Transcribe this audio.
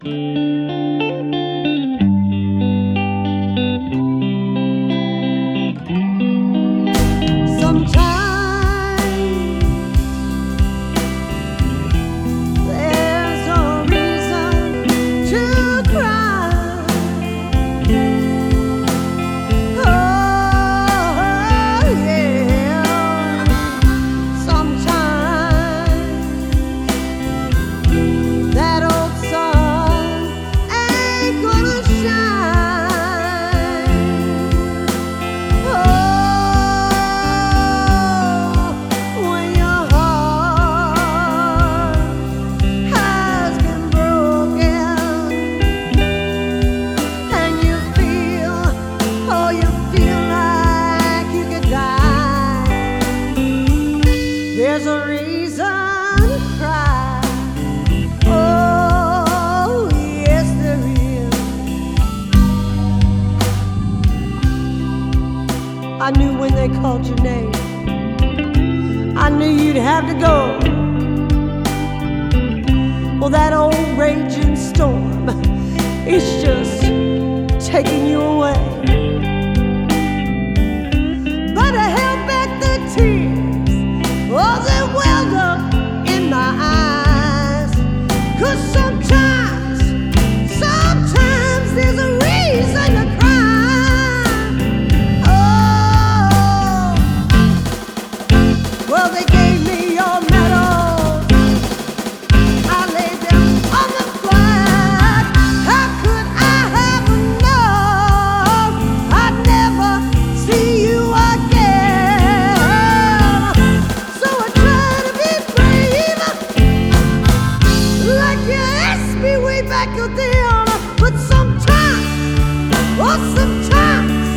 There's a reason to cry. Oh, yeah. Sometimes that old sun ain't gonna shine. Oh, when your heart has been broken and you feel, oh, you feel like you could die. There's a reason to cry. Oh, yes, there is. I knew when they called your name, I knew you'd have to go. Well, that old raging storm, it's just taking you away. But I held back the tears, oh, they welled up in my eyes. 'Cause sometimes there's a reason to cry. Oh, well, they gave me your medals, I laid them on the flat. How could I have known I'd never see you again? So I try to be brave, like you asked me way back then. But sometimes, oh, sometimes